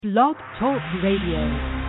Blog Talk Radio.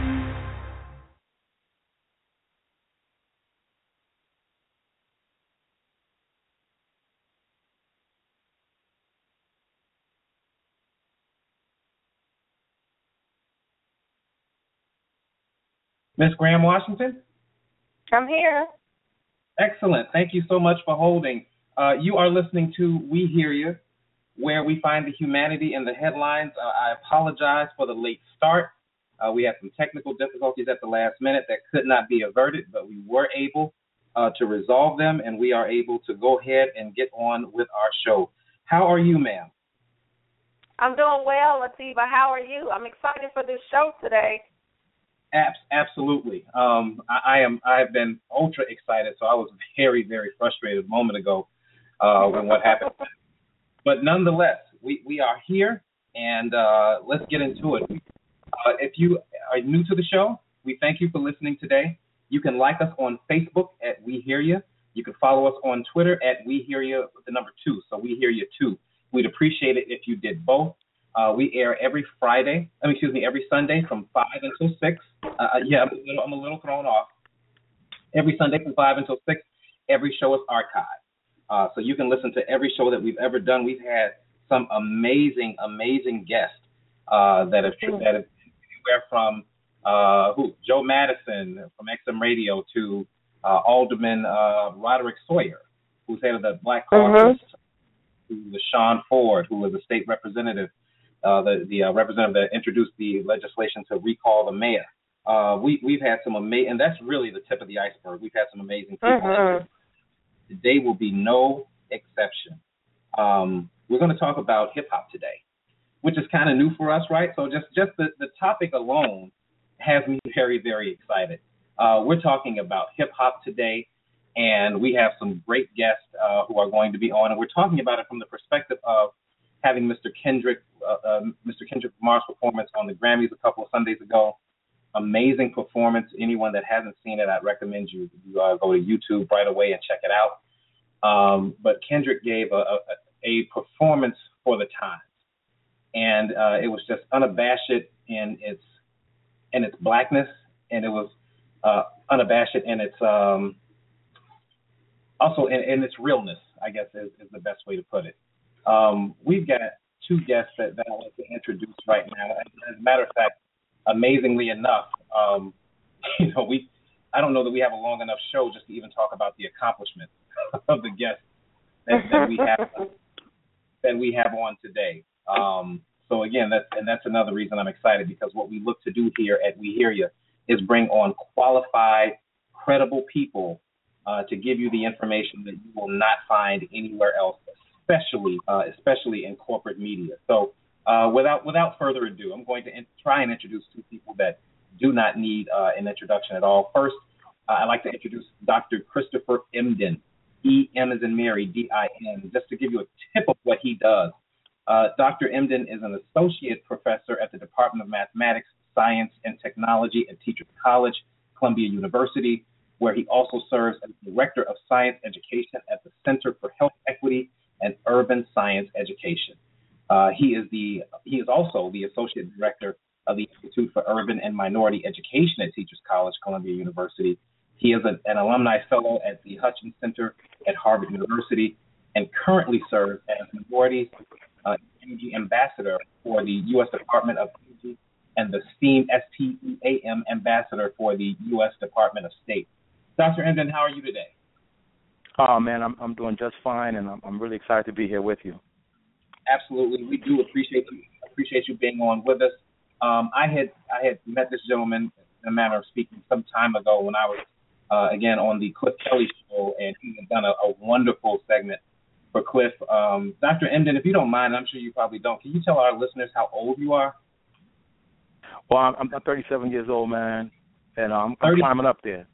Miss Graham Washington? I'm here. Excellent. Thank you so much for holding. You are listening to We Hear You, where we find the humanity in the headlines. I apologize for the late start. We had some technical difficulties at the last minute that could not be averted, but we were able to resolve them, and we are able to go ahead and get on with our show. How are you, ma'am? I'm doing well, Latifa. How are you? I'm excited for this show today. Absolutely. I have been ultra excited, so I was very, very frustrated a moment ago when what happened. But nonetheless, we are here, and let's get into it. If you are new to the show, we thank you for listening today. You can like us on Facebook at We Hear You. You can follow us on Twitter at We Hear You with the number 2, so We Hear You 2. We'd appreciate it if you did both. We air every Sunday from 5 until 6. I'm a little thrown off. Every Sunday from 5 until 6, every show is archived. So you can listen to every show that we've ever done. We've had some amazing, amazing guests that have anywhere from Joe Madison from XM Radio to Alderman Roderick Sawyer, who's head of the Black Caucus, to LaShawn Ford, who was a state representative, the representative that introduced the legislation to recall the mayor. We've had some amazing, and that's really the tip of the iceberg. We've had some amazing people. Today will be no exception. We're going to talk about hip-hop today, which is kind of new for us, right? So just the topic alone has me very, very excited. We're talking about hip-hop today, and we have some great guests who are going to be on, and we're talking about it from the perspective of having Mr. Kendrick Lamar's performance on the Grammys a couple of Sundays ago. Amazing performance. Anyone that hasn't seen it, I'd recommend you go to YouTube right away and check it out. But Kendrick gave a performance for the times, and it was just unabashed in its blackness, and it was unabashed in its also in its realness, I guess is the best way to put it. We've got two guests that I'd like to introduce right now. As a matter of fact, amazingly enough, I don't know that we have a long enough show just to even talk about the accomplishments of the guests that we have on today. So again, that's another reason I'm excited, because what we look to do here at We Hear You is bring on qualified, credible people to give you the information that you will not find anywhere else, especially in corporate media. So without further ado, I'm going to try and introduce two people that do not need an introduction at all. First, I'd like to introduce Dr. Christopher Emdin, E-M as in Mary, D-I-N, just to give you a tip of what he does. Dr. Emdin is an associate professor at the Department of Mathematics, Science, and Technology at Teachers College, Columbia University, where he also serves as Director of Science Education at the Center for Health Equity and Urban Science Education. He is also the Associate Director of the Institute for Urban and Minority Education at Teachers College, Columbia University. He is an alumni fellow at the Hutchins Center at Harvard University and currently serves as Minority Energy Ambassador for the U.S. Department of Energy and the STEAM Ambassador for the U.S. Department of State. Dr. Emdin, how are you today? Oh man, I'm doing just fine, and I'm really excited to be here with you. Absolutely, we do appreciate you being on with us. I had met this gentleman in a manner of speaking some time ago when I was again on the Cliff Kelly show, and he had done a wonderful segment for Cliff. Dr. Emdin, if you don't mind, I'm sure you probably don't, can you tell our listeners how old you are? Well, I'm 37 years old, man, and I'm climbing up there.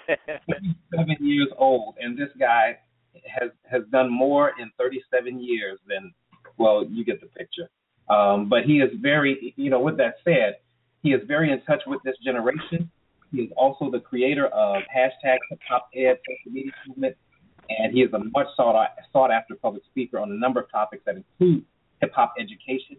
37 years old, and this guy has done more in 37 years than, well, you get the picture. But he is very, with that said, he is very in touch with this generation. He is also the creator of #HipHopEd social media movement, and he is a much sought after public speaker on a number of topics that include hip hop education,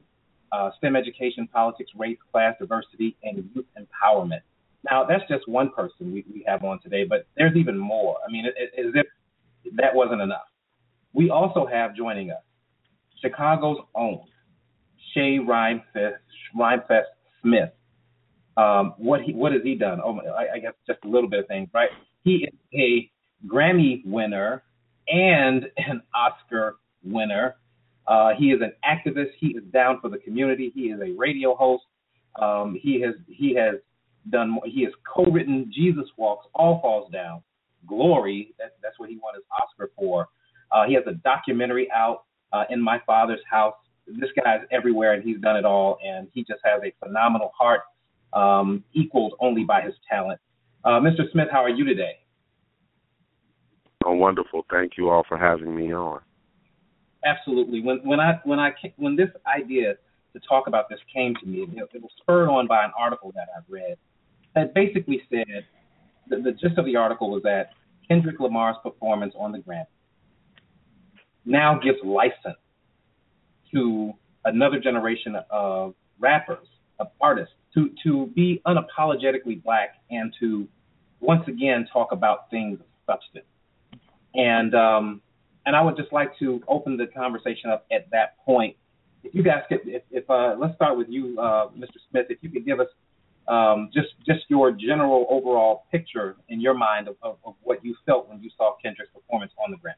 STEM education, politics, race, class, diversity, and youth empowerment. Now, that's just one person we have on today, but there's even more. I mean, as if that wasn't enough. We also have joining us Chicago's own Shay Rhymefest Smith. What has he done? Oh, I guess just a little bit of things, right? He is a Grammy winner and an Oscar winner. He is an activist. He is down for the community. He is a radio host. He has co-written Jesus Walks, All Falls Down, Glory. That's what he won his Oscar for. He has a documentary out, In My Father's House. This guy's everywhere, and he's done it all, and he just has a phenomenal heart, equaled only by his talent. Mr. Smith, how are you today? Oh, wonderful. Thank you all for having me on. Absolutely. When this idea to talk about this came to me, it was spurred on by an article that I've read that basically said, the gist of the article was that Kendrick Lamar's performance on the Grammy now gives license to another generation of rappers, of artists, to be unapologetically black and to once again talk about things of substance. And I would just like to open the conversation up at that point. If you guys could, let's start with you, Mr. Smith. If you could give us just your general overall picture in your mind of what you felt when you saw Kendrick's performance on the Grammy.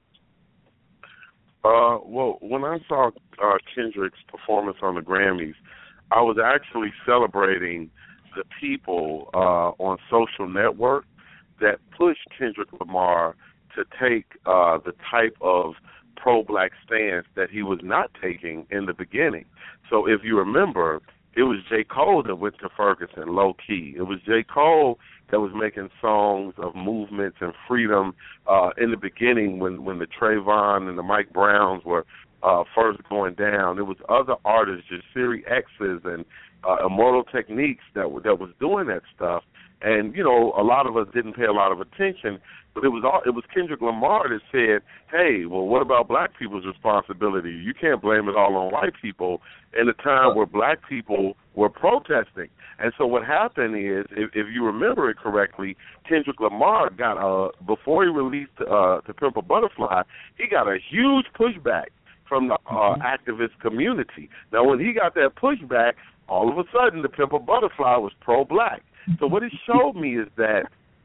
Well, when I saw Kendrick's performance on the Grammys, I was actually celebrating the people on social network that pushed Kendrick Lamar to take the type of pro-black stance that he was not taking in the beginning. So if you remember, it was J. Cole that went to Ferguson, low-key. It was J. Cole that was making songs of movements and freedom in the beginning when the Trayvon and the Mike Browns were first going down. There was other artists, just Siri X's and Immortal Techniques that was doing that stuff. And, you know, a lot of us didn't pay a lot of attention, but it was Kendrick Lamar that said, hey, well, what about black people's responsibility? You can't blame it all on white people in a time where black people were protesting. And so what happened is, if you remember it correctly, Kendrick Lamar got, before he released To Pimp a Butterfly, he got a huge pushback from the activist community. Now, when he got that pushback, all of a sudden, To Pimp a Butterfly was pro-black. So what it showed me is that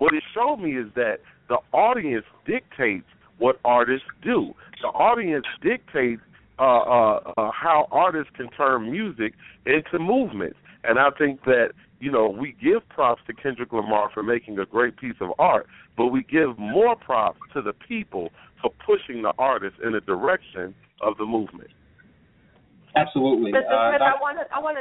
the audience dictates what artists do. The audience dictates how artists can turn music into movements. And I think that, you know, we give props to Kendrick Lamar for making a great piece of art, but we give more props to the people for pushing the artist in the direction of the movement. Absolutely. Mr. Smith, I want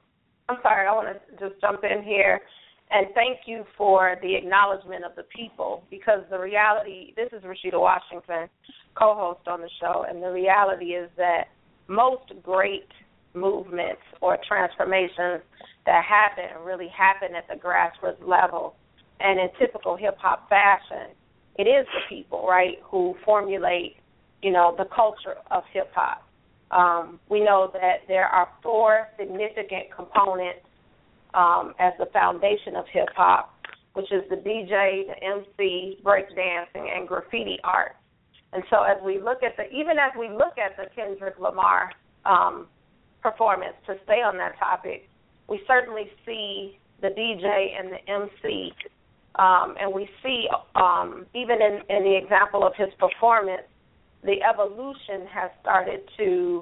to just jump in here and thank you for the acknowledgement of the people, because the reality, this is Rashida Washington, co-host on the show, and the reality is that most great movements or transformations that really happen at the grassroots level. And in typical hip-hop fashion, it is the people, right, who formulate, you know, the culture of hip-hop. We know that there are 4 significant components as the foundation of hip-hop, which is the DJ, the MC, breakdancing, and graffiti art. And so as we look at the Kendrick Lamar performance, to stay on that topic, we certainly see the DJ and the MC, and we see even in the example of his performance, the evolution has started to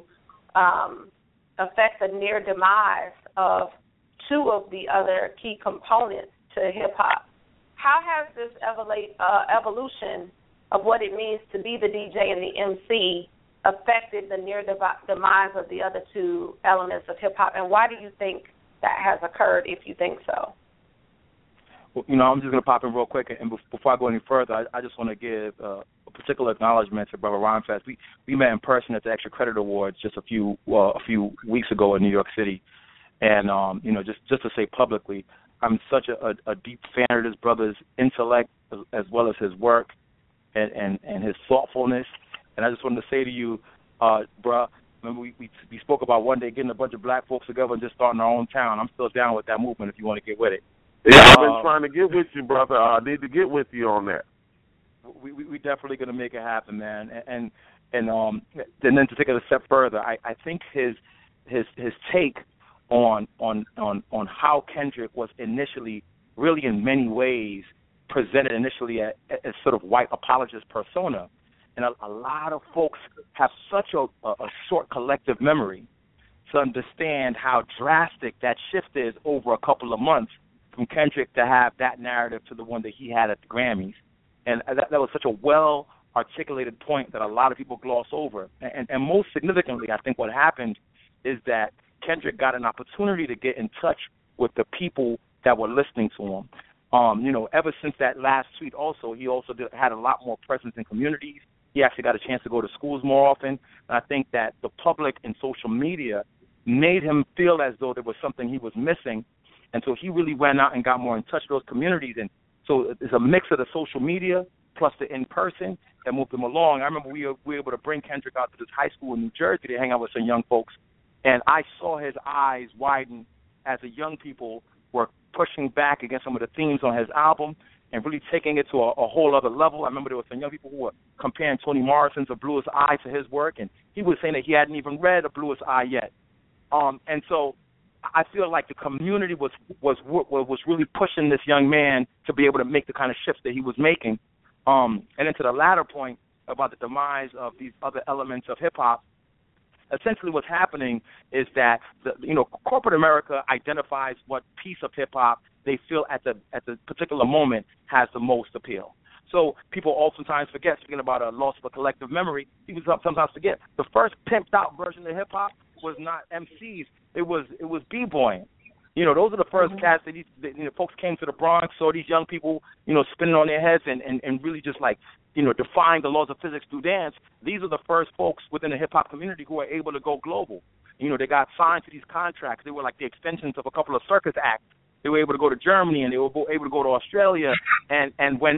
affect the near demise of 2 of the other key components to hip-hop. How has this evolution of what it means to be the DJ and the MC affected the near demise of the other 2 elements of hip-hop, and why do you think that has occurred, if you think so? Well, you know, I'm just going to pop in real quick, and before I go any further, I just want to give a particular acknowledgement to Brother Rhymefest. We met in person at the Extra Credit Awards just a few weeks ago in New York City, and you know, just to say publicly, I'm such a deep fan of this brother's intellect as well as his work and his thoughtfulness. And I just wanted to say to you, bruh, Remember, we spoke about one day getting a bunch of black folks together and just starting our own town. I'm still down with that movement if you want to get with it. Yeah, I've been trying to get with you, brother. I need to get with you on that. We definitely going to make it happen, man. And then to take it a step further, I think his take on how Kendrick was initially, really in many ways, presented initially as sort of white apologist persona. And a lot of folks have such a short collective memory to understand how drastic that shift is over a couple of months from Kendrick to have that narrative to the one that he had at the Grammys. And that was such a well-articulated point that a lot of people gloss over. And most significantly, I think what happened is that Kendrick got an opportunity to get in touch with the people that were listening to him. Ever since that last tweet also, he also had a lot more presence in communities. He actually got a chance to go to schools more often. And I think that the public and social media made him feel as though there was something he was missing. And so he really went out and got more in touch with those communities. And so it's a mix of the social media plus the in-person that moved him along. I remember we were able to bring Kendrick out to this high school in New Jersey to hang out with some young folks. And I saw his eyes widen as the young people were pushing back against some of the themes on his album and really taking it to a whole other level. I remember there were some young people who were comparing Toni Morrison's A Bluest Eye to his work, and he was saying that he hadn't even read A Bluest Eye yet. And so I feel like the community was really pushing this young man to be able to make the kind of shifts that he was making. And then to the latter point about the demise of these other elements of hip-hop, essentially what's happening is that corporate America identifies what piece of hip-hop they feel at the particular moment has the most appeal. So people oftentimes forget, speaking about a loss of a collective memory, people sometimes forget the first pimped out version of hip-hop was not MCs, it was b-boying. Those are the first cats that folks came to the Bronx, saw these young people, spinning on their heads and really just defying the laws of physics through dance. These are the first folks within the hip-hop community who are able to go global. They got signed to these contracts. They were like the extensions of a couple of circus acts. They were able to go to Germany and they were able to go to Australia. And when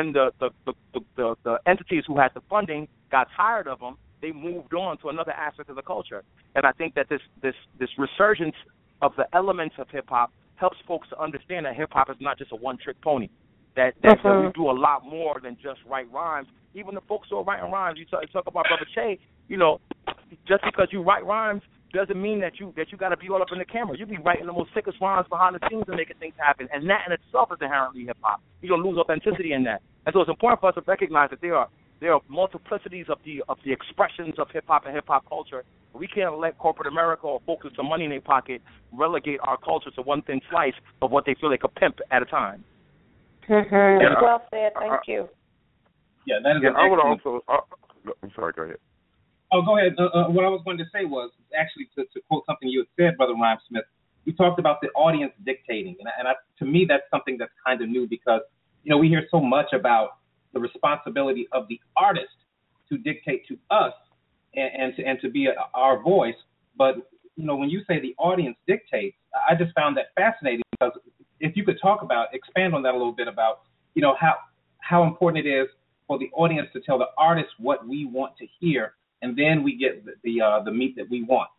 the entities who had the funding got tired of them, they moved on to another aspect of the culture. And I think that this resurgence of the elements of hip-hop helps folks to understand that hip-hop is not just a one-trick pony, that we do a lot more than just write rhymes. Even the folks who are writing rhymes, you talk about Brother Che, just because you write rhymes doesn't mean that you got to be all up in the camera. You be writing the most sickest rhymes behind the scenes and making things happen, and that in itself is inherently hip-hop. You don't lose authenticity in that. And so it's important for us to recognize that there are multiplicities of the expressions of hip-hop and hip-hop culture. We can't let corporate America or folks with some money in their pocket relegate our culture to one thin slice of what they feel they could pimp at a time. Yeah. Well said. Thank you. Yeah, that is. Yeah, I would also. I'm sorry. Go ahead. Oh, go ahead. What I was going to say was actually to quote something you had said, Brother Rhyme Smith. You talked about the audience dictating, and to me that's something that's kind of new because we hear so much about the responsibility of the artist to dictate to us and to be our voice. But when you say the audience dictates, I just found that fascinating because if you could expand on that a little bit about how important it is for the audience to tell the artist what we want to hear, and then we get the meat that we want.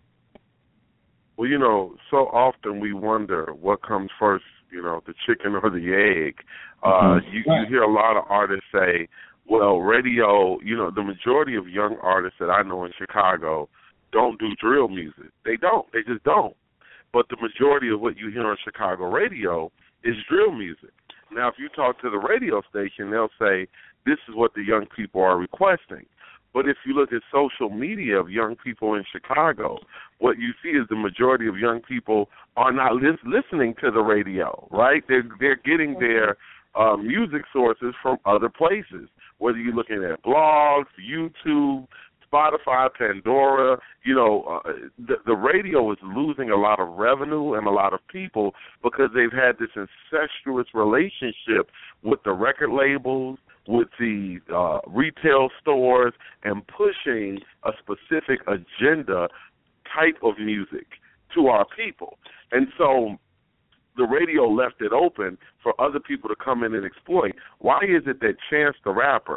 Well, so often we wonder what comes first, the chicken or the egg. You hear a lot of artists say, well, radio, the majority of young artists that I know in Chicago don't do drill music. They don't. They just don't. But the majority of what you hear on Chicago radio is drill music. Now, if you talk to the radio station, they'll say, this is what the young people are requesting. But if you look at social media of young people in Chicago, what you see is the majority of young people are not listening to the radio, right? They're getting their music sources from other places, whether you're looking at blogs, YouTube, Spotify, Pandora. The radio is losing a lot of revenue and a lot of people because they've had this incestuous relationship with the record labels, with the retail stores, and pushing a specific agenda type of music to our people. And so the radio left it open for other people to come in and exploit. Why is it that Chance the Rapper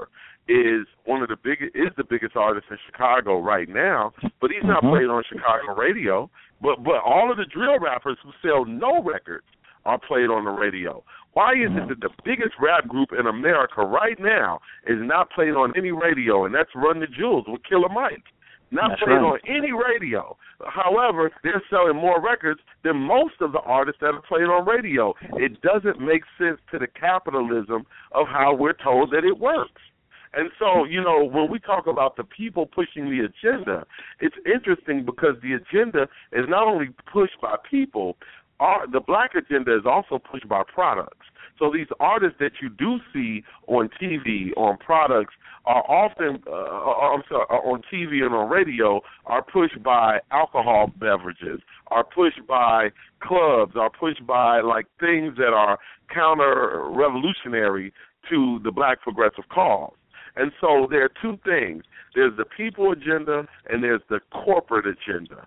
is the biggest artist in Chicago right now, but he's not played on Chicago radio. But all of the drill rappers who sell no records are played on the radio. Why is it that the biggest rap group in America right now is not played on any radio, and that's Run the Jewels with Killer Mike? Not played on any radio. However, they're selling more records than most of the artists that are played on radio. It doesn't make sense to the capitalism of how we're told that it works. And so, when we talk about the people pushing the agenda, it's interesting because the agenda is not only pushed by people, the black agenda is also pushed by products. So these artists that you do see on TV, on products, are often, on TV and on radio, are pushed by alcohol beverages, are pushed by clubs, are pushed by things that are counter-revolutionary to the black progressive cause. And so there are two things. There's the people agenda and there's the corporate agenda.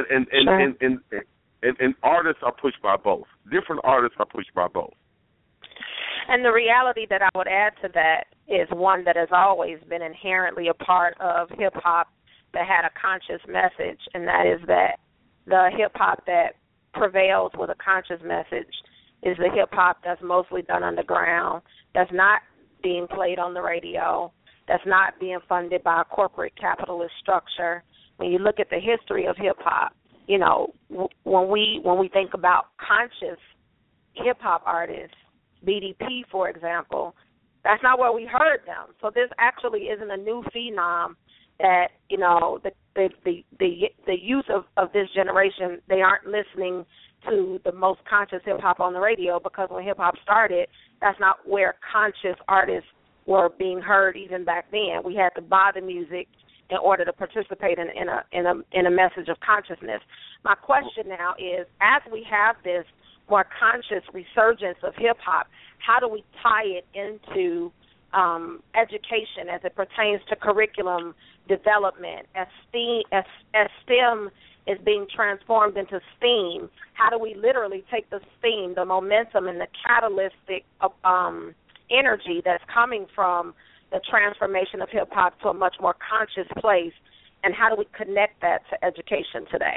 And artists are pushed by both. Different artists are pushed by both. And the reality that I would add to that is one that has always been inherently a part of hip-hop that had a conscious message, and that is that the hip-hop that prevails with a conscious message is the hip-hop that's mostly done underground, that's not being played on the radio, that's not being funded by a corporate capitalist structure. When you look at the history of hip-hop, when we think about conscious hip-hop artists, BDP, for example, that's not where we heard them. So this actually isn't a new phenom that, the youth of this generation, they aren't listening to the most conscious hip-hop on the radio, because when hip-hop started, that's not where conscious artists were being heard even back then. We had to buy the music in order to participate in a message of consciousness. My question now is, as we have this more conscious resurgence of hip-hop, how do we tie it into education as it pertains to curriculum development? As STEM is being transformed into STEAM, how do we literally take the STEAM, the momentum and the catalytic energy that's coming from the transformation of hip-hop to a much more conscious place, and how do we connect that to education today?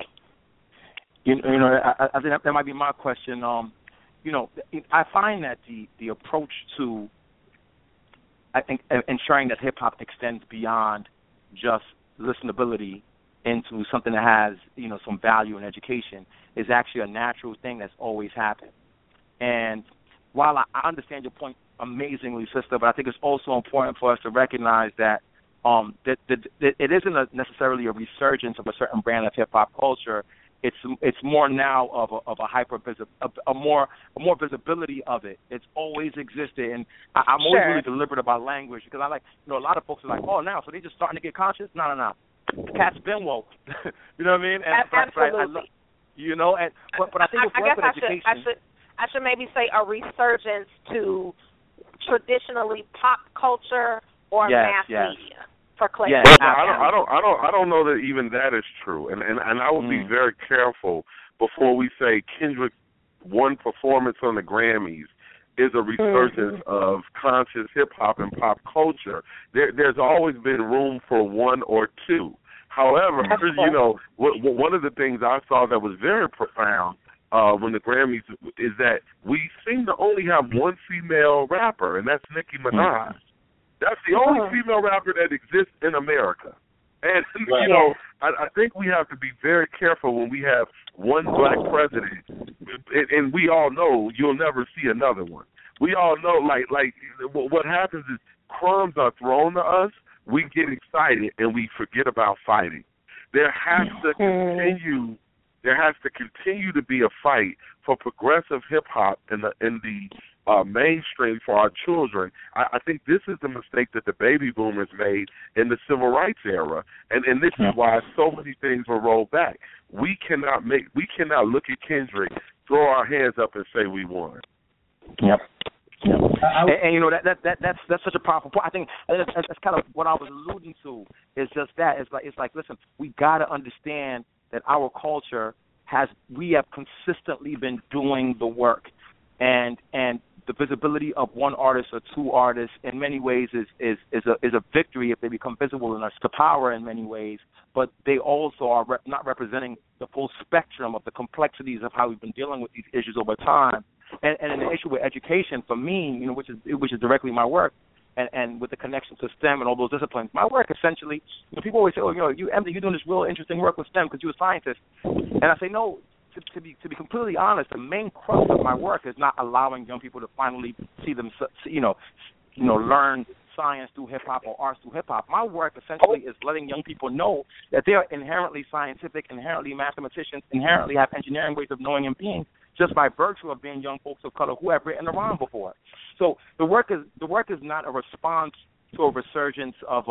I think that might be my question. I find that the approach to, I think, ensuring that hip-hop extends beyond just listenability into something that has, some value in education is actually a natural thing that's always happened. And while I understand your point amazingly, sister, but I think it's also important for us to recognize that that it isn't necessarily a resurgence of a certain brand of hip-hop culture. It's more now of a more visibility of it. It's always existed, and I'm always really deliberate about language, because I a lot of folks are like, oh, now so they just starting to get conscious? No. Cat's been woke. You know what I mean? Absolutely. But I think with work with education, I should maybe say a resurgence to traditionally pop culture or mass media. For clarity. But I don't know that even that is true, and I would be very careful before we say Kendrick's one performance on the Grammys is a resurgence of conscious hip hop and pop culture. There's always been room for one or two. However, one of the things I saw that was very profound when the Grammys is that we seem to only have one female rapper, and that's Nicki Minaj. That's the only female rapper that exists in America. And, I think we have to be very careful when we have one black president, and we all know you'll never see another one. We all know, what happens is crumbs are thrown to us, we get excited, and we forget about fighting. There has to continue to be a fight for progressive hip-hop in the mainstream for our children. I think this is the mistake that the baby boomers made in the civil rights era, and this is why so many things were rolled back. We cannot look at Kendrick, throw our hands up, and say we won. Yep. And that's such a powerful point. I think that's kind of what I was alluding to. Is just that it's like listen, we got to understand that our culture we have consistently been doing the work, and the visibility of one artist or two artists in many ways is a victory if they become visible enough to power in many ways, but they also are not representing the full spectrum of the complexities of how we've been dealing with these issues over time. And the issue with education for me, which is directly my work, and with the connection to STEM and all those disciplines, my work essentially, people always say, Emily, you're doing this real interesting work with STEM because you're a scientist, and I say no. To be completely honest, the main crux of my work is not allowing young people to finally see them, learn science through hip hop or arts through hip hop. My work essentially is letting young people know that they are inherently scientific, inherently mathematicians, inherently have engineering ways of knowing and being, just by virtue of being young folks of color who have written a rhyme before. So the work is not a response to a resurgence of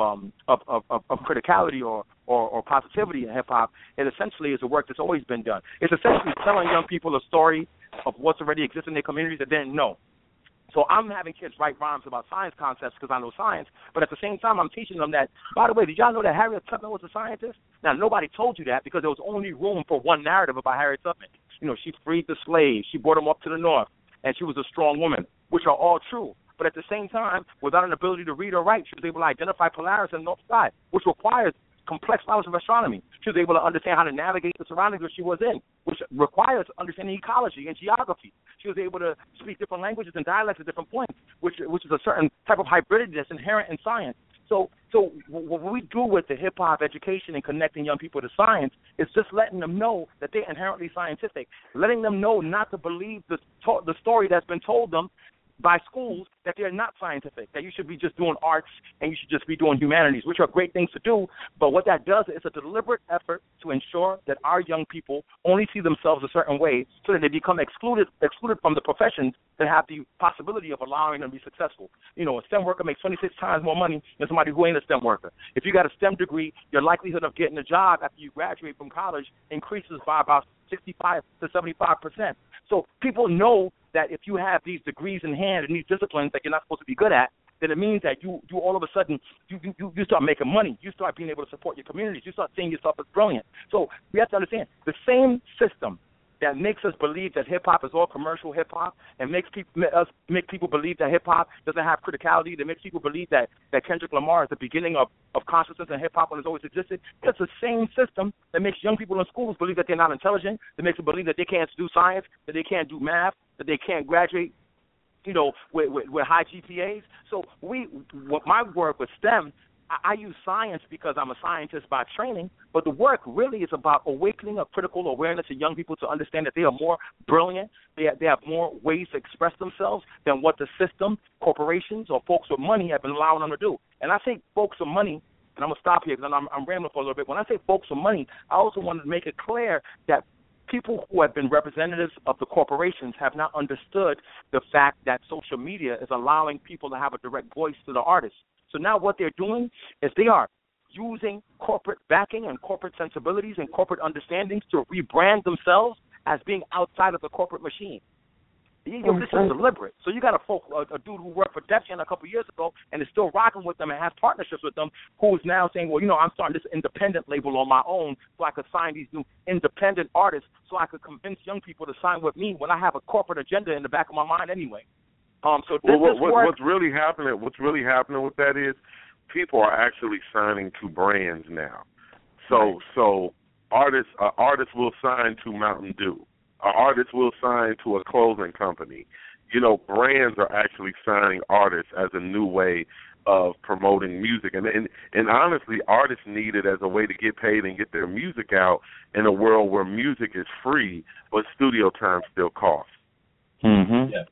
criticality or positivity in hip-hop. It essentially is a work that's always been done. It's essentially telling young people a story of what's already existing in their communities that they didn't know. So I'm having kids write rhymes about science concepts because I know science, but at the same time I'm teaching them that, by the way, did y'all know that Harriet Tubman was a scientist? Now, nobody told you that because there was only room for one narrative about Harriet Tubman. She freed the slaves, she brought them up to the north, and she was a strong woman, which are all true. But at the same time, without an ability to read or write, she was able to identify Polaris and the North Sky, which requires complex knowledge of astronomy. She was able to understand how to navigate the surroundings that she was in, which requires understanding ecology and geography. She was able to speak different languages and dialects at different points, which is a certain type of hybridity that's inherent in science. So what we do with the hip-hop education and connecting young people to science is just letting them know that they're inherently scientific, letting them know not to believe the story that's been told them by schools that they're not scientific, that you should be just doing arts and you should just be doing humanities, which are great things to do. But what that does is a deliberate effort to ensure that our young people only see themselves a certain way so that they become excluded from the professions that have the possibility of allowing them to be successful. A STEM worker makes 26 times more money than somebody who ain't a STEM worker. If you got a STEM degree, your likelihood of getting a job after you graduate from college increases by about 65 to 75%. So people know that if you have these degrees in hand and these disciplines that you're not supposed to be good at, then it means that you all of a sudden, you start making money. You start being able to support your communities. You start seeing yourself as brilliant. So we have to understand the same system that makes us believe that hip-hop is all commercial hip-hop and make people believe that hip-hop doesn't have criticality, that makes people believe that Kendrick Lamar is the beginning of consciousness in hip-hop when it's always existed. It's the same system that makes young people in schools believe that they're not intelligent, that makes them believe that they can't do science, that they can't do math, that they can't graduate, with high GPAs. So my work with STEM, I use science because I'm a scientist by training, but the work really is about awakening a critical awareness in young people to understand that they are more brilliant, they have more ways to express themselves than what the system, corporations, or folks with money have been allowing them to do. And I say folks with money, and I'm going to stop here because I'm rambling for a little bit. When I say folks with money, I also want to make it clear that people who have been representatives of the corporations have not understood the fact that social media is allowing people to have a direct voice to the artists. So now what they're doing is they are using corporate backing and corporate sensibilities and corporate understandings to rebrand themselves as being outside of the corporate machine. This is deliberate. So you got a dude who worked for Def Jam a couple of years ago and is still rocking with them and has partnerships with them, who is now saying, well, I'm starting this independent label on my own so I could sign these new independent artists so I could convince young people to sign with me when I have a corporate agenda in the back of my mind anyway. What's really happening with that is people are actually signing to brands now. So artists will sign to Mountain Dew. Artists will sign to a clothing company. Brands are actually signing artists as a new way of promoting music. And honestly, artists need it as a way to get paid and get their music out in a world where music is free, but studio time still costs. Mm-hmm. Yeah.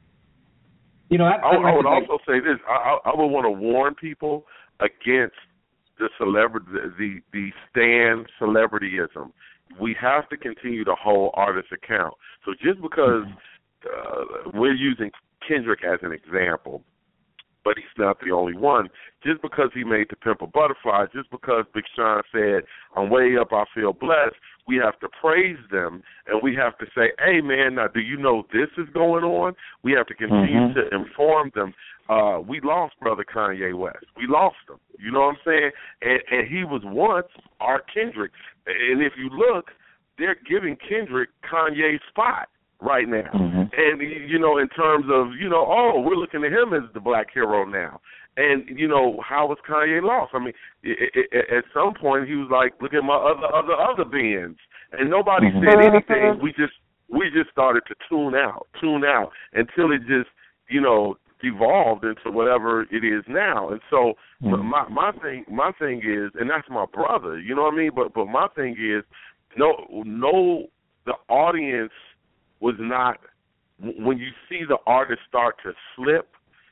I would also say this. I would want to warn people against the celebrity, the stan celebrityism. We have to continue to hold artists account. So just because we're using Kendrick as an example, but he's not the only one, just because he made To Pimp a Butterfly, just because Big Sean said, I'm way up, I feel blessed, we have to praise them, and we have to say, hey, man, now do you know this is going on? We have to continue to inform them. We lost Brother Kanye West. We lost him. You know what I'm saying? And he was once our Kendrick. And if you look, they're giving Kendrick Kanye's spot right now. Mm-hmm. And, in terms of, oh, we're looking at him as the black hero now. And, how was Kanye lost? I mean, at some point he was like, look at my other Benz. And nobody said anything. We just started to tune out until it just, devolved into whatever it is now. And so my thing is, and that's my brother, you know what I mean? But my thing is, no, the audience was not, when you see the artist start to slip,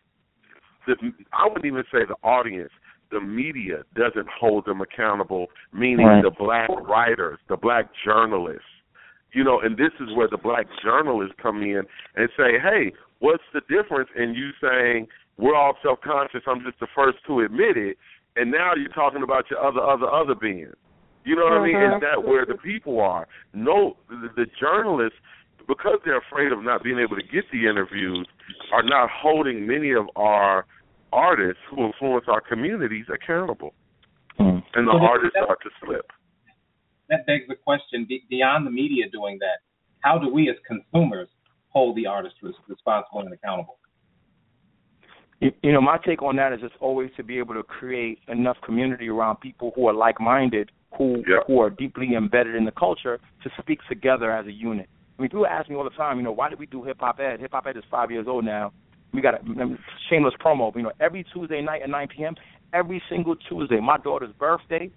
I wouldn't even say the audience, the media doesn't hold them accountable, meaning the black writers, the black journalists. And this is where the black journalists come in and say, hey, what's the difference in you saying we're all self-conscious, I'm just the first to admit it, and now you're talking about your other being. You know what I mean? Is that where the people are? No, the journalists, because they're afraid of not being able to get the interviews, are not holding many of our artists who influence our communities accountable. And the artists start to slip. That begs the question, beyond the media doing that, how do we as consumers hold the artists responsible and accountable? My take on that is just always to be able to create enough community around people who are like-minded, who are deeply embedded in the culture, to speak together as a unit. I mean, people ask me all the time, why did we do Hip Hop Ed? Hip Hop Ed is 5 years old now. We got a shameless promo. Every Tuesday night at 9 p.m., every single Tuesday, my daughter's birthday,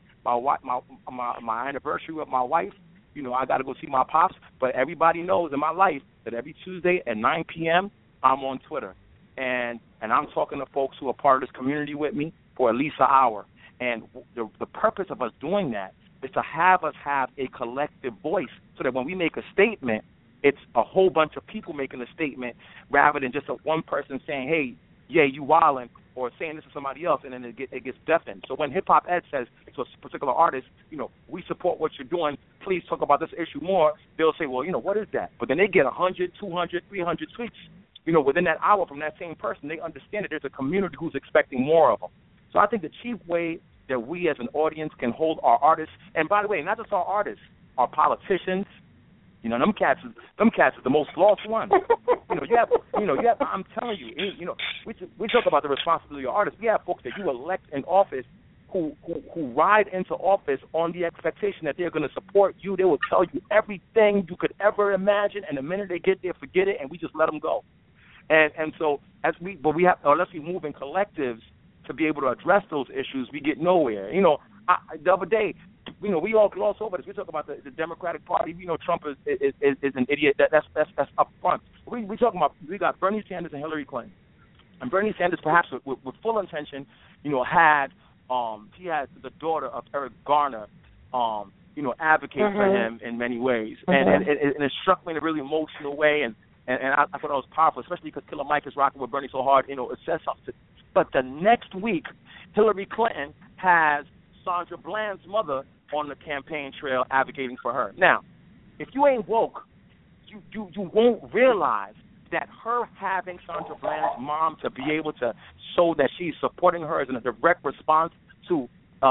my anniversary with my wife, I got to go see my pops. But everybody knows in my life that every Tuesday at 9 p.m., I'm on Twitter. And I'm talking to folks who are part of this community with me for at least an hour. And the purpose of us doing that is to have us have a collective voice so that when we make a statement, it's a whole bunch of people making a statement rather than just one person saying, hey, yeah, you wildin', or saying this to somebody else, and then it gets deafened. So when Hip Hop Ed says to a particular artist, we support what you're doing, please talk about this issue more, they'll say, well, what is that? But then they get 100, 200, 300 tweets, within that hour from that same person. They understand that there's a community who's expecting more of them. So I think the chief way that we as an audience can hold our artists, and by the way, not just our artists, our politicians, them cats is the most lost one. You have, I'm telling you, we talk about the responsibility of artists. We have folks that you elect in office who ride into office on the expectation that they're going to support you. They will tell you everything you could ever imagine, and the minute they get there, forget it, and we just let them go. And so unless we move in collectives to be able to address those issues, we get nowhere. The other day, we all gloss over this. We talk about the Democratic Party. Trump is an idiot. That's up front. We talking about, we got Bernie Sanders and Hillary Clinton, and Bernie Sanders perhaps with full intention, had the daughter of Eric Garner, advocate for him in many ways, and it struck me in a really emotional way, and I thought it was powerful, especially because Killer Mike is rocking with Bernie so hard. It says something. But the next week, Hillary Clinton has Sandra Bland's mother on the campaign trail advocating for her. Now, if you ain't woke, you won't realize that her having Sandra Bland's mom to be able to show that she's supporting her is in a direct response to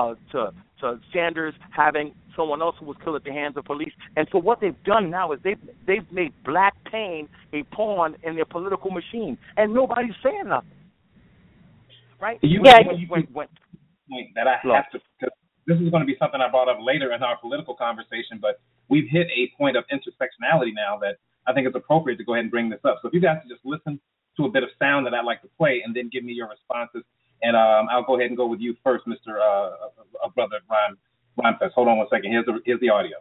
Sanders having someone else who was killed at the hands of police. And so what they've done now is they've made black pain a pawn in their political machine, and nobody's saying nothing. Right? That I have to, because this is going to be something I brought up later in our political conversation, but we've hit a point of intersectionality now that I think it's appropriate to go ahead and bring this up. So if you guys could just listen to a bit of sound that I'd like to play and then give me your responses. And I'll go ahead and go with you first, Mr. Brother Rhymefest. Hold on one second. Here's the audio.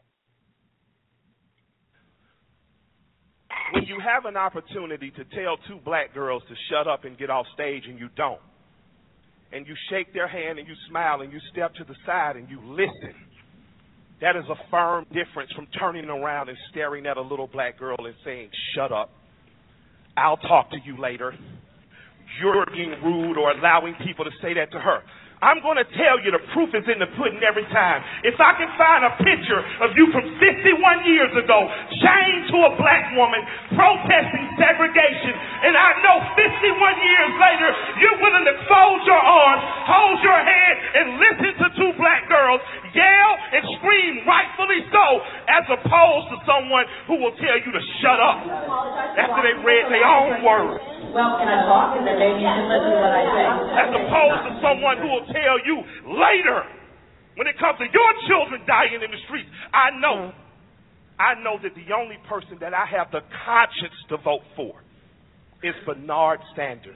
When you have an opportunity to tell two black girls to shut up and get off stage and you don't, and you shake their hand and you smile and you step to the side and you listen, that is a firm difference from turning around and staring at a little black girl and saying, shut up, I'll talk to you later. You're being rude or allowing people to say that to her. I'm going to tell you the proof is in the pudding every time. If I can find a picture of you from 51 years ago, chained to a black woman, protesting segregation, And I know 51 years later, you're willing to fold your arms, hold your head, and listen to two black girls yell and scream, rightfully so, as opposed to someone who will tell you to shut up after they read their own words. Well, can I talk? And then maybe you can listen to what I say. As opposed to someone who will tell you later, when it comes to your children dying in the streets, I know that the only person that I have the conscience to vote for is Bernard Sanders.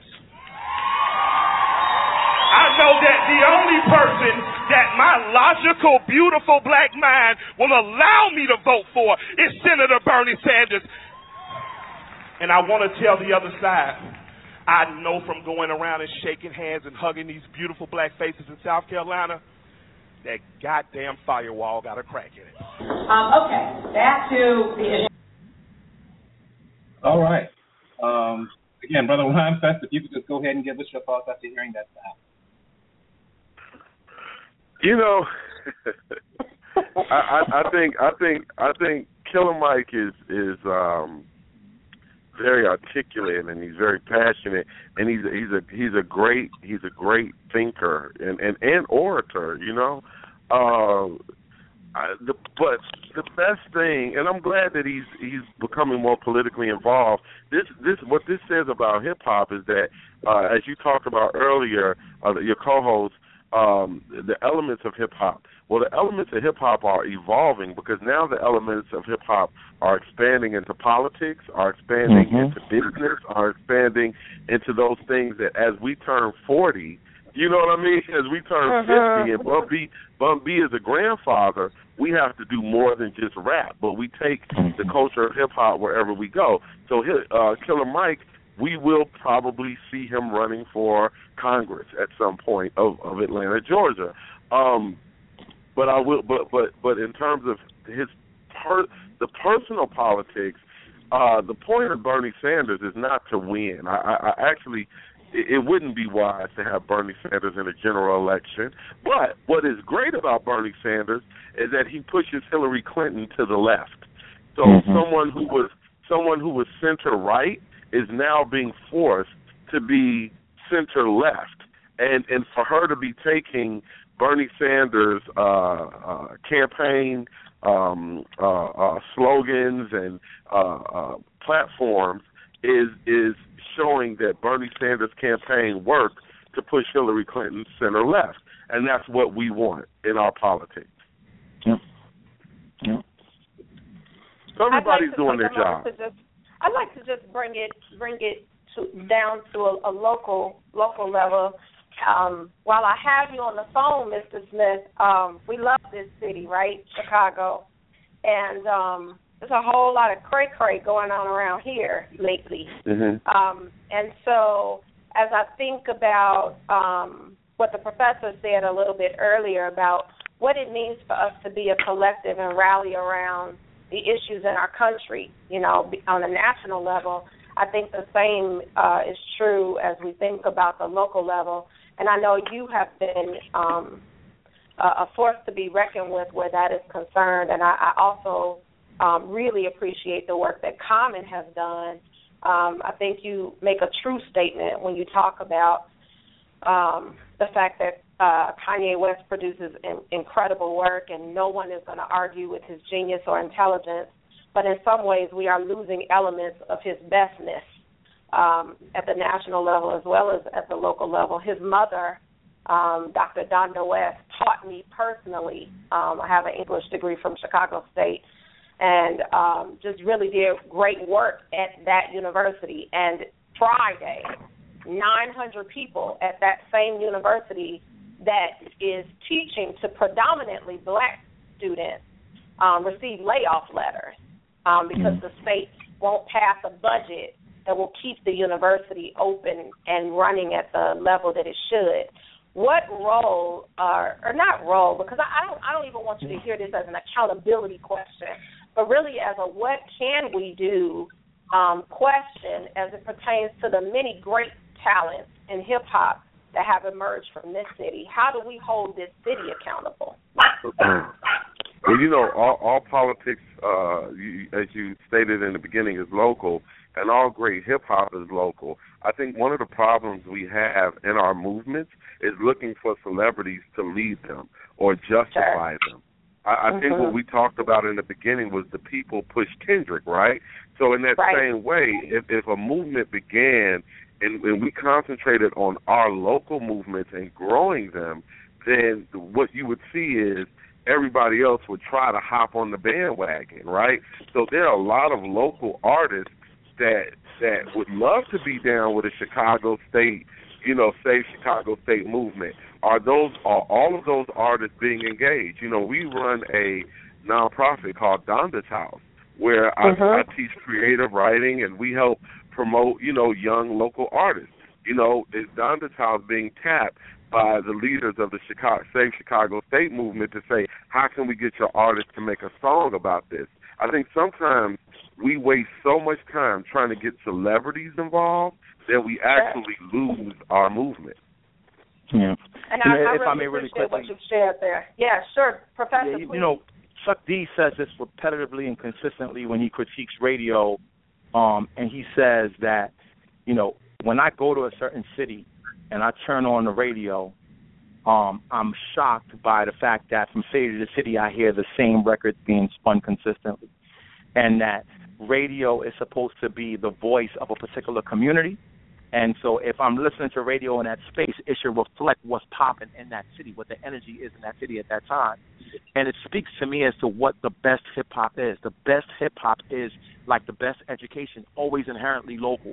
I know that the only person that my logical, beautiful black mind will allow me to vote for is Senator Bernie Sanders. And I want to tell the other side, I know from going around and shaking hands and hugging these beautiful black faces in South Carolina, that goddamn firewall got a crack in it. Okay, back to the issue. All right. Again, Brother Rhymefest, if you could just go ahead and give us your thoughts after hearing that sound. You know, I think Killer Mike is very articulate and he's very passionate, and he's a great thinker and orator. You know, but the best thing, and I'm glad that he's becoming more politically involved. What this says about hip hop is that, as you talked about earlier, your co-host, the elements of hip hop. Well, the elements of hip hop are evolving because now the elements of hip hop are expanding into politics, are expanding into business, are expanding into those things that as we turn 40, you know what I mean? As we turn 50 and Bun B is a grandfather, we have to do more than just rap, but we take the culture of hip hop wherever we go. So Killer Mike, we will probably see him running for Congress at some point of Atlanta, Georgia. But in terms of the personal politics, the point of Bernie Sanders is not to win. I actually, it wouldn't be wise to have Bernie Sanders in a general election. But what is great about Bernie Sanders is that he pushes Hillary Clinton to the left. So someone who was center right is now being forced to be center left, and for her to be taking Bernie Sanders' campaign slogans and platforms is showing that Bernie Sanders' campaign worked to push Hillary Clinton center left, and that's what we want in our politics. Yep. Yep. So everybody's doing their job. I'd like to just bring it down to a local level. While I have you on the phone, Mr. Smith, we love this city, right, Chicago, and there's a whole lot of cray-cray going on around here lately. And so as I think about what the professor said a little bit earlier about what it means for us to be a collective and rally around the issues in our country, you know, on a national level, I think the same is true as we think about the local level. And I know you have been a force to be reckoned with where that is concerned. And I also really appreciate the work that Common has done. I think you make a true statement when you talk about the fact that Kanye West produces incredible work, and no one is going to argue with his genius or intelligence. But in some ways, we are losing elements of his bestness at the national level as well as at the local level. His mother, Dr. Donda West, taught me personally. I have an English degree from Chicago State, and just really did great work at that university. And Friday, 900 people at that same university that is teaching to predominantly black students receive layoff letters because the state won't pass a budget that will keep the university open and running at the level that it should. What role, or not role, because I don't even want you to hear this as an accountability question, but really as a what can we do question as it pertains to the many great talents in hip-hop that have emerged from this city. How do we hold this city accountable? Well, you know, all politics, as you stated in the beginning, is local. and all great hip-hop is local. I think one of the problems we have in our movements is looking for celebrities to lead them or justify them. I think what we talked about in the beginning was the people push Kendrick, right? So in that same way, if a movement began and we concentrated on our local movements and growing them, then what you would see is everybody else would try to hop on the bandwagon, right? So there are a lot of local artists that would love to be down with a Chicago State, Save Chicago State movement. Are all of those artists being engaged? We run a nonprofit called Donda's House, where I teach creative writing and we help promote, young local artists. Is Donda's House being tapped by the leaders of the Save Chicago State movement to say, how can we get your artists to make a song about this? I think sometimes we waste so much time trying to get celebrities involved that we actually lose our movement. Yeah. And I really appreciate what you shared there. Yeah, sure. Professor, please. Chuck D says this repetitively and consistently when he critiques radio, and he says that, when I go to a certain city and I turn on the radio, I'm shocked by the fact that from city to city I hear the same records being spun consistently, and that radio is supposed to be the voice of a particular community. And so if I'm listening to radio in that space, it should reflect what's popping in that city, what the energy is in that city at that time. And it speaks to me as to what the best hip-hop is. The best hip-hop is, like the best education, always inherently local.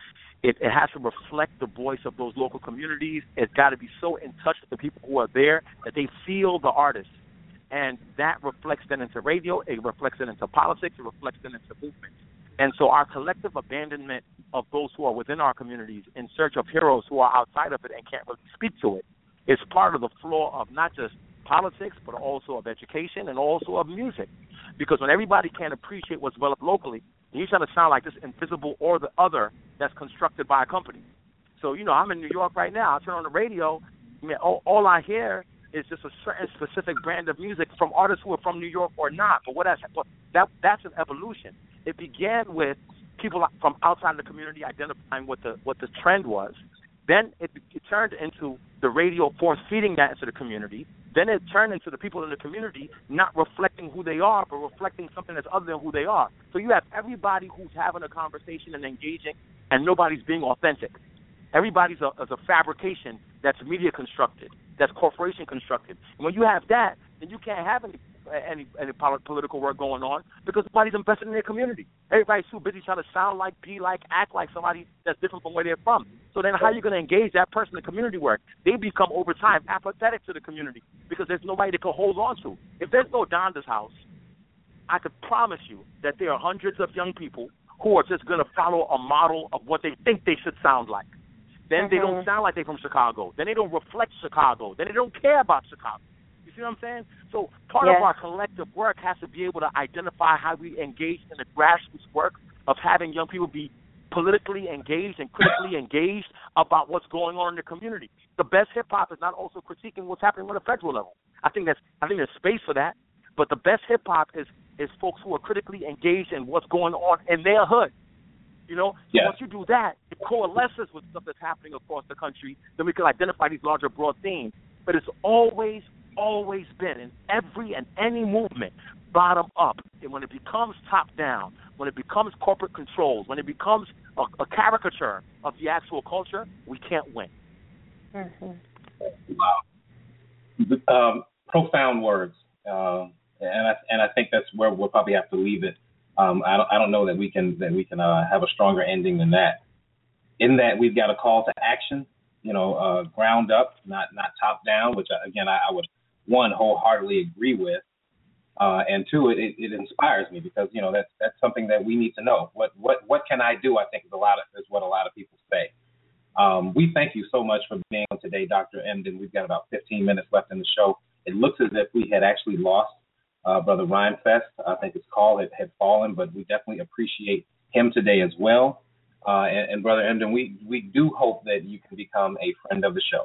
It has to reflect the voice of those local communities. It's got to be so in touch with the people who are there that they feel the artist. And that reflects then into radio. It reflects then into politics. It reflects then into movement. And so our collective abandonment of those who are within our communities in search of heroes who are outside of it and can't really speak to it is part of the flaw of not just politics, but also of education and also of music. Because when everybody can't appreciate what's developed locally, you're trying to sound like this invisible or the other that's constructed by a company. So, I'm in New York right now. I turn on the radio. All I hear is just a certain specific brand of music from artists who are from New York or not. But that's an evolution. It began with people from outside the community identifying what the trend was. Then it turned into the radio force-feeding that into the community. Then it turned into the people in the community not reflecting who they are, but reflecting something that's other than who they are. So you have everybody who's having a conversation and engaging, and nobody's being authentic. Everybody's a fabrication that's media constructed, that's corporation constructed. And when you have that, then you can't have any political work going on because nobody's invested in their community. Everybody's too busy trying to sound like, be like, act like somebody that's different from where they're from. So then how are you going to engage that person in community work? They become, over time, apathetic to the community because there's nobody they can hold on to. If there's no Donda's House, I could promise you that there are hundreds of young people who are just going to follow a model of what they think they should sound like. Then they don't sound like they're from Chicago. Then they don't reflect Chicago. Then they don't care about Chicago. You see what I'm saying? So part of our collective work has to be able to identify how we engage in the grassroots work of having young people be politically engaged and critically engaged about what's going on in the community. The best hip-hop is not also critiquing what's happening on the federal level. I think there's space for that. But the best hip-hop is folks who are critically engaged in what's going on in their hood. So once you do that, it coalesces with stuff that's happening across the country, then we can identify these larger, broad themes. But it's always been in every and any movement bottom up. And when it becomes top down, when it becomes corporate controls, when it becomes a caricature of the actual culture, we can't win. Wow. Profound words. And I think that's where we'll probably have to leave it. I don't know that we can have a stronger ending than that. In that we've got a call to action, ground up, not top down, which again I would one wholeheartedly agree with, and two it inspires me because that's something that we need to know. What can I do? I think is what a lot of people say. We thank you so much for being on today, Dr. Emdin. We've got about 15 minutes left in the show. It looks as if we had actually lost Brother Rhymefest. I think his call had fallen, but we definitely appreciate him today as well. And Brother Emdin, we do hope that you can become a friend of the show.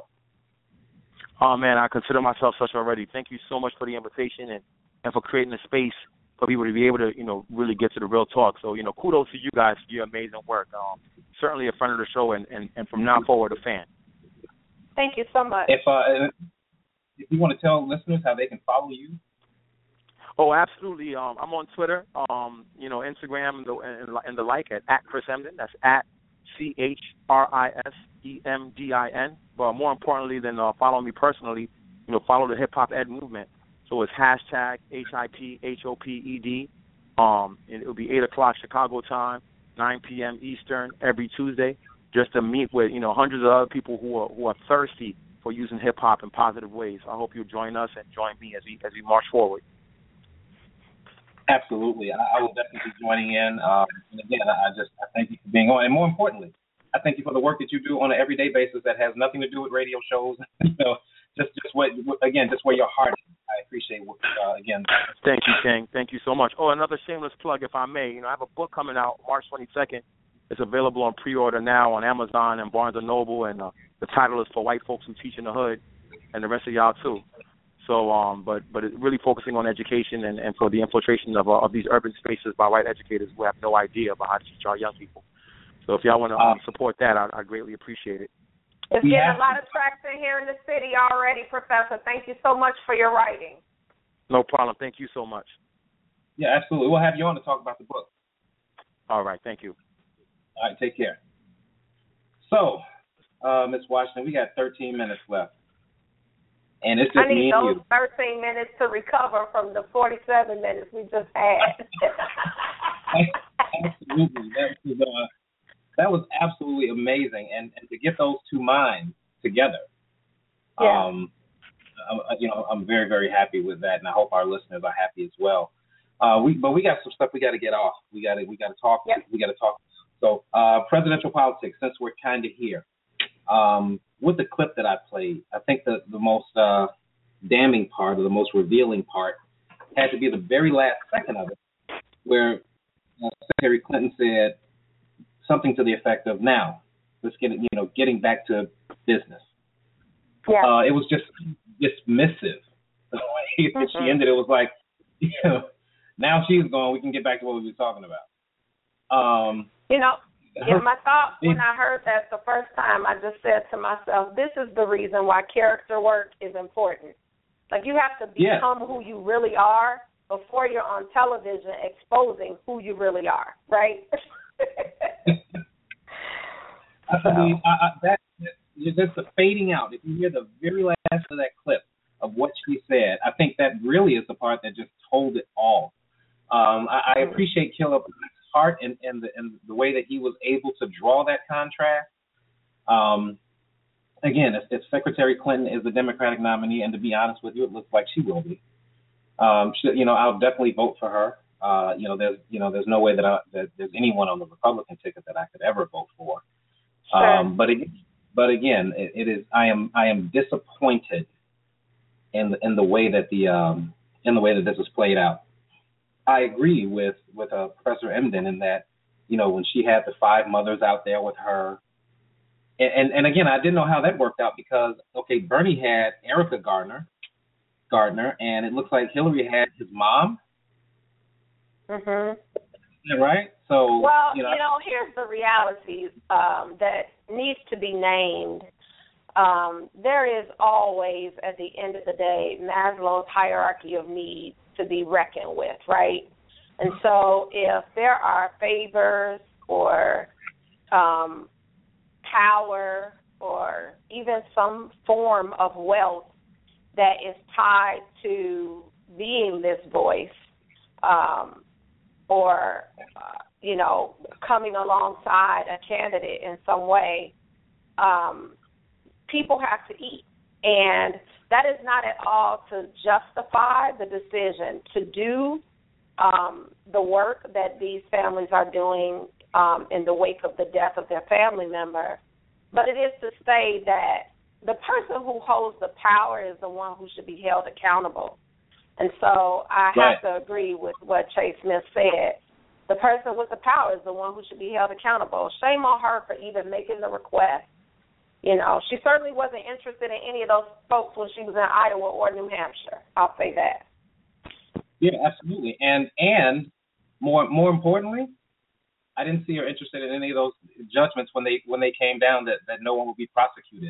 Oh, man, I consider myself such already. Thank you so much for the invitation and for creating a space for people to be able to, really get to the real talk. So, kudos to you guys for your amazing work. Certainly a friend of the show, and from now forward, a fan. Thank you so much. If you want to tell listeners how they can follow you. Oh, absolutely. I'm on Twitter, Instagram, and the like at Chris Emdin. That's at CHRISEMDIN. But more importantly than follow me personally, follow the Hip Hop Ed movement. So it's hashtag HIPHOPED. And it'll be 8 o'clock Chicago time, 9 p.m. Eastern every Tuesday, just to meet with hundreds of other people who are thirsty for using hip hop in positive ways. I hope you'll join us and join me as we march forward. Absolutely, I will definitely be joining in. And again, I thank you for being on, and more importantly, I thank you for the work that you do on an everyday basis that has nothing to do with radio shows. Just where your heart is. I appreciate again. Thank you, King. Thank you so much. Oh, another shameless plug, if I may. I have a book coming out March 22nd. It's available on pre-order now on Amazon and Barnes & Noble, and the title is For White Folks Who Teach in the Hood, and the rest of y'all too. So, but it's really focusing on education and for the infiltration of these urban spaces by white educators who have no idea about how to teach our young people. So if y'all want to support that, I'd greatly appreciate it. It's getting a lot of traction here in the city already, Professor. Thank you so much for your writing. No problem. Thank you so much. Yeah, absolutely. We'll have you on to talk about the book. All right. Thank you. All right. Take care. So, Ms. Washington, we got 13 minutes left. And it's just me and you. I need those 13 minutes to recover from the 47 minutes we just had. Absolutely. That was absolutely amazing. And to get those two minds together, yeah. I'm very, very happy with that, and I hope our listeners are happy as well. But we got some stuff we got to get off. We got to talk. Yep. We got to talk. So presidential politics, since we're kind of here. With the clip that I played, I think the most damning part or the most revealing part had to be the very last second of it, where Secretary Clinton said something to the effect of, "Now, let's getting back to business." Yeah. It was just dismissive. The way that she ended it was like, now she's gone, we can get back to what we were talking about. My thought when I heard that the first time, I just said to myself, this is the reason why character work is important. Like, you have to become who you really are before you're on television exposing who you really are, right? That's the fading out. If you hear the very last of that clip of what she said, I think that really is the part that just told it all. I appreciate Caleb's heart and the way that he was able to draw that contrast. Again, if Secretary Clinton is the Democratic nominee, and to be honest with you, it looks like she will be. I'll definitely vote for her. There's no way that there's anyone on the Republican ticket that I could ever vote for. Sure. But again, it is. I am disappointed in the way that this was played out. I agree with Professor Emdin in that, when she had the 5 mothers out there with her, and again, I didn't know how that worked out because, Bernie had Erica Gardner, and it looks like Hillary had his mom. Mhm. Is that right? So, well, here's the reality that needs to be named. There is always, at the end of the day, Maslow's hierarchy of needs to be reckoned with, right? And so if there are favors or power or even some form of wealth that is tied to being this voice or coming alongside a candidate in some way, people have to eat. And that is not at all to justify the decision to do the work that these families are doing in the wake of the death of their family member. But it is to say that the person who holds the power is the one who should be held accountable. And so I have to agree with what Chase Smith said. The person with the power is the one who should be held accountable. Shame on her for even making the request. She certainly wasn't interested in any of those folks when she was in Iowa or New Hampshire. I'll say that. Yeah, absolutely. And more importantly, I didn't see her interested in any of those judgments when they came down that no one would be prosecuted.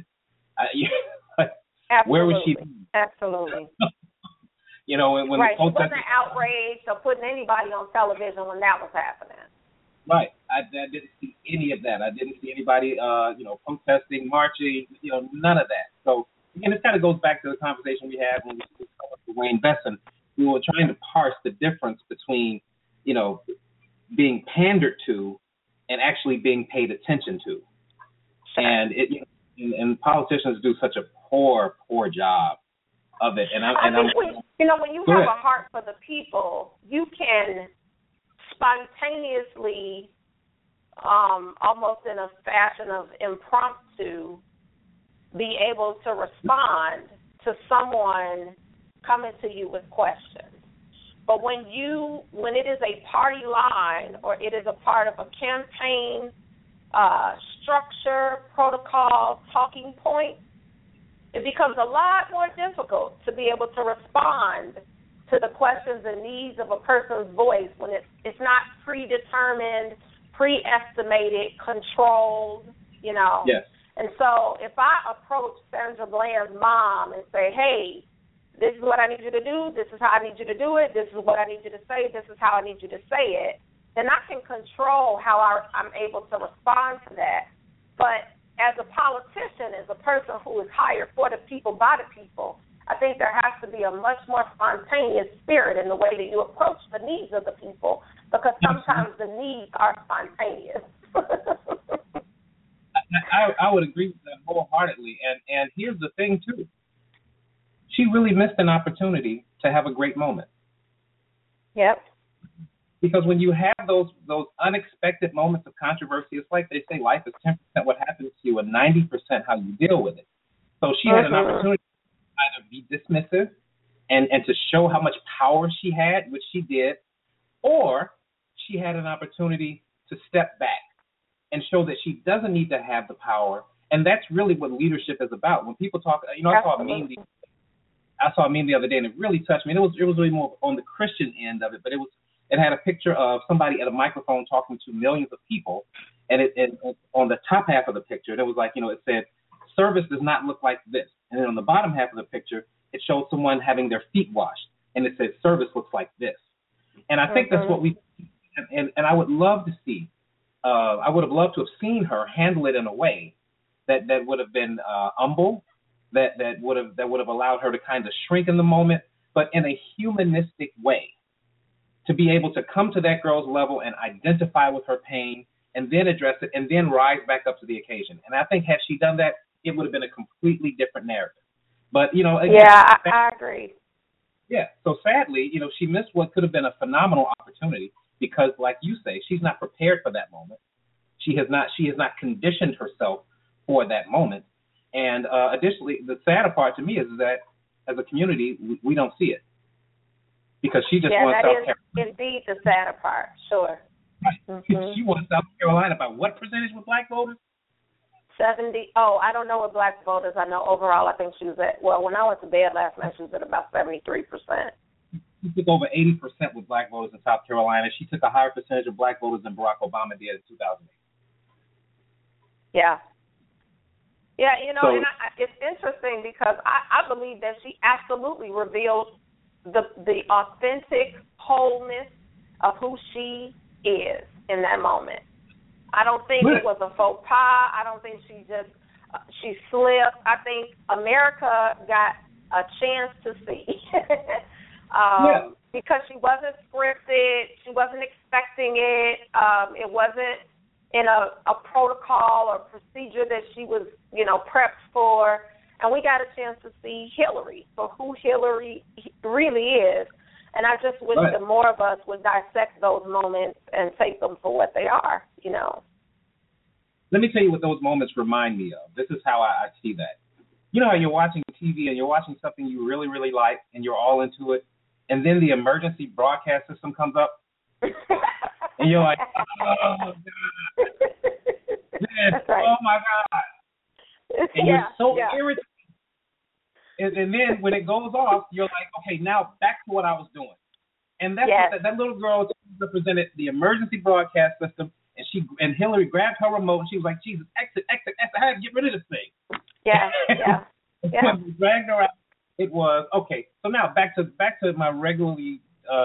Where was she? Absolutely. You know, when right, the she wasn't outraged or putting anybody on television when that was happening. Right, I didn't see any of that. I didn't see anybody, protesting, marching, none of that. So again, this kind of goes back to the conversation we had when we talked to Wayne Besson. We were trying to parse the difference between, being pandered to and actually being paid attention to. And and politicians do such a poor job of it. And I think when you have a heart for the people, you can spontaneously, almost in a fashion of impromptu, be able to respond to someone coming to you with questions. But when it is a party line or it is a part of a campaign structure, protocol, talking point, it becomes a lot more difficult to be able to respond to the questions and needs of a person's voice when it's not predetermined, pre-estimated, controlled, Yes. And so if I approach Sandra Bland's mom and say, hey, this is what I need you to do, this is how I need you to do it, this is what I need you to say, this is how I need you to say it, then I can control how I'm able to respond to that. But as a politician, as a person who is hired for the people, by the people, I think there has to be a much more spontaneous spirit in the way that you approach the needs of the people, because sometimes the needs are spontaneous. I would agree with that wholeheartedly. And here's the thing, too. She really missed an opportunity to have a great moment. Yep. Because when you have those unexpected moments of controversy, it's like they say life is 10% what happens to you and 90% how you deal with it. So she had an opportunity to either be dismissive and to show how much power she had, which she did, or she had an opportunity to step back and show that she doesn't need to have the power. And that's really what leadership is about. When people talk, I saw a meme the other day, and it really touched me. And it was really more on the Christian end of it, but it had a picture of somebody at a microphone talking to millions of people, and it on the top half of the picture, it was like, it said, service does not look like this. And then on the bottom half of the picture, it showed someone having their feet washed, and it said, service looks like this. And I think that's what we, and I would love to see, I would have loved to have seen her handle it in a way that would have been humble, that would have allowed her to kind of shrink in the moment, but in a humanistic way, to be able to come to that girl's level and identify with her pain and then address it and then rise back up to the occasion. And I think had she done that, it would have been a completely different narrative. But, again, I agree. Yeah, so sadly, she missed what could have been a phenomenal opportunity because, like you say, she's not prepared for that moment. She has not conditioned herself for that moment. And additionally, the sadder part to me is that as a community, we don't see it. Because she just wants South Carolina. Yeah, that is indeed the sadder part, sure. Right. She wants South Carolina by what percentage with black voters? 70. Oh, I don't know what black voters. I know overall I think she was at, when I went to bed last night, she was at about 73%. She took over 80% with black voters in South Carolina. She took a higher percentage of black voters than Barack Obama did in 2008. Yeah. Yeah, and it's interesting because I believe that she absolutely revealed the authentic wholeness of who she is in that moment. I don't think it was a faux pas. I don't think she slipped. I think America got a chance to see because she wasn't scripted. She wasn't expecting it. It wasn't in a protocol or procedure that she was, prepped for. And we got a chance to see Hillary for who Hillary really is. And I just wish that more of us would dissect those moments and take them for what they are, Let me tell you what those moments remind me of. This is how I see that. You know how you're watching TV and you're watching something you really, really like and you're all into it, and then the emergency broadcast system comes up, and you're like, oh, God. Right. Oh, my God. And you're so irritated. And then when it goes off, you're like, okay, now back to what I was doing. And that's what that little girl represented the emergency broadcast system, and Hillary grabbed her remote and she was like, Jesus, exit, I had to get rid of this thing. Yeah. When we dragged her out, it was okay. So now back to my regularly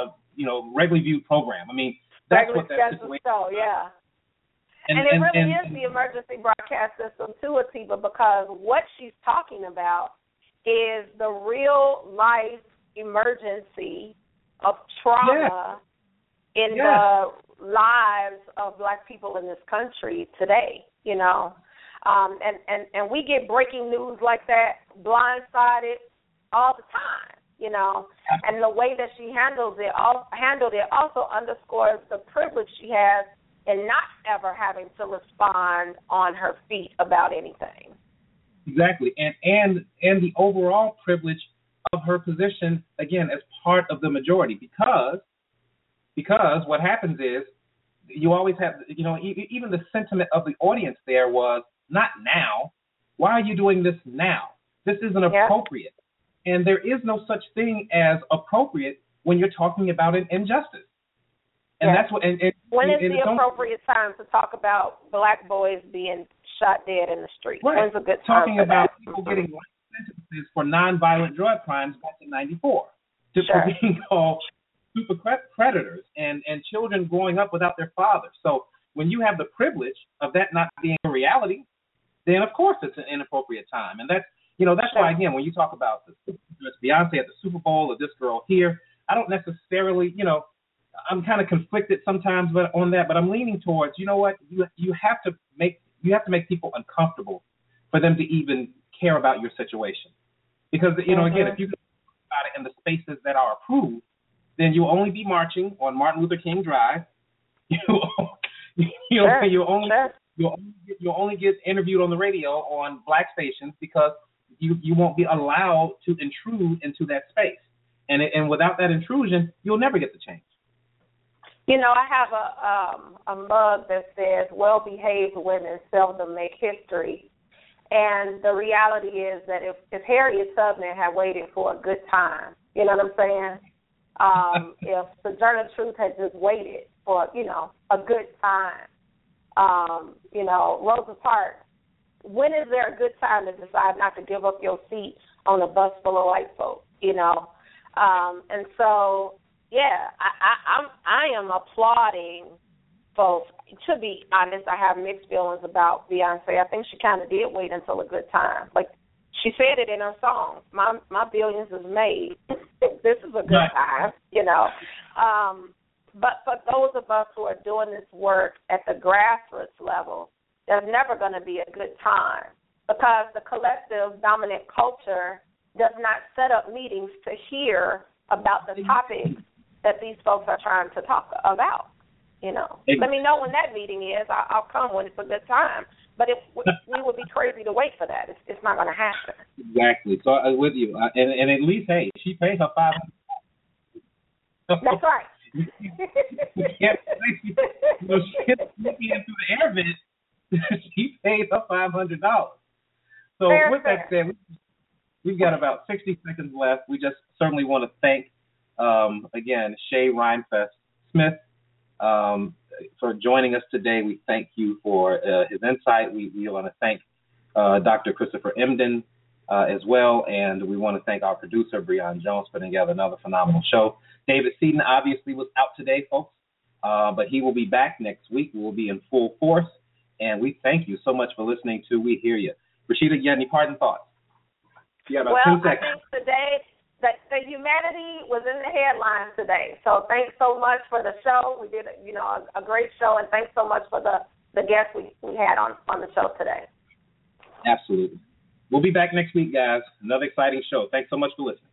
viewed program. I mean, that's what that situation is. Yeah. And it really is the emergency broadcast system too, Atiba, because what she's talking about is the real life emergency of trauma in the lives of Black people in this country today, you know. And we get breaking news like that, blindsided all the time, you know. And the way that she handled it also underscores the privilege she has in not ever having to respond on her feet about anything. Exactly, and the overall privilege of her position, again, as part of the majority, because what happens is you always have, you know, even the sentiment of the audience there was, not now. Why are you doing this now? This isn't appropriate. And there is no such thing as appropriate when you're talking about an injustice. And that's what. When is the appropriate time to talk about Black boys being shot dead in the street? Right. When's a good time talking about people getting life sentences for nonviolent drug crimes back in '94, for being called super predators and children growing up without their fathers. So when you have the privilege of that not being a reality, then of course it's an inappropriate time. And that's why, again, when you talk about Beyonce at the Super Bowl or this girl here, I don't necessarily, I'm kind of conflicted sometimes on that, but I'm leaning towards, you know what, you have to make people uncomfortable for them to even care about your situation. Because, again, if you talk about it in the spaces that are approved, then you'll only be marching on Martin Luther King Drive. You'll only get interviewed on the radio on Black stations because you won't be allowed to intrude into that space. And without that intrusion, you'll never get the change. I have a mug that says, well-behaved women seldom make history. And the reality is that if Harriet Tubman had waited for a good time, you know what I'm saying? If Sojourner Truth had just waited for, a good time, Rosa Parks, when is there a good time to decide not to give up your seat on a bus full of white folks, And so, I am applauding folks. To be honest, I have mixed feelings about Beyonce. I think she kind of did wait until a good time. Like, she said it in her song, my billions is made. This is a good time, But for those of us who are doing this work at the grassroots level, there's never going to be a good time because the collective dominant culture does not set up meetings to hear about the topics that these folks are trying to talk about. Let me know when that meeting is. I'll come when it's a good time. But we would be crazy to wait for that. It's not going to happen. Exactly. So I'm with you. And at least, hey, she paid her $500. That's right. She gets into the air vent. She paid her $500. So with that said, we've got about 60 seconds left. We just certainly want to thank, again, Shay Rhinefest Smith for joining us today. We thank you for his insight. We want to thank Dr. Christopher Emdin as well, and we want to thank our producer, Breon Jones, for putting together another phenomenal show. David Seaton obviously was out today, folks, but he will be back next week. We will be in full force, and we thank you so much for listening to We Hear You. Rashida, you got any parting thoughts? Well, I think today that the humanity was in the headlines today. So thanks so much for the show. We did, a great show, and thanks so much for the guests we had on the show today. Absolutely. We'll be back next week, guys. Another exciting show. Thanks so much for listening.